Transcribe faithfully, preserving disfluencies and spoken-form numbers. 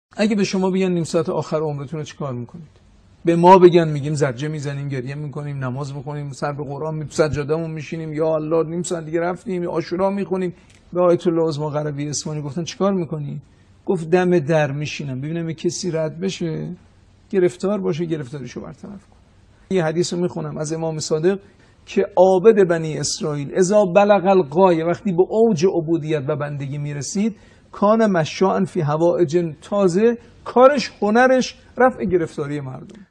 اگه به شما بگن نیم ساعت آخر عمرتون رو چیکار میکنید؟ به ما بگن میگیم زجه میزنیم، گریه میکنیم، نماز میخونیم، سر به قرآن می سجادهمون میشینیم، یا الله نیم ساعت دیگه رفتیم، یا عاشورا میخونیم. به آیت الله عظما قربی اصفهانی گفتن چیکار میکنی؟ گفت دم در میشینم ببینم کسی رد بشه، گرفتار باشه گرفتاریشو برطرف کنم. یه حدیث رو میخونم از امام صادق که عابد بنی اسرائیل اذا بلغ الغایه، وقتی به اوج عبودیت و بندگی میرسید، کان مشاء فی حوائج، تازه کارش هنرش رفع گرفتاری مردم.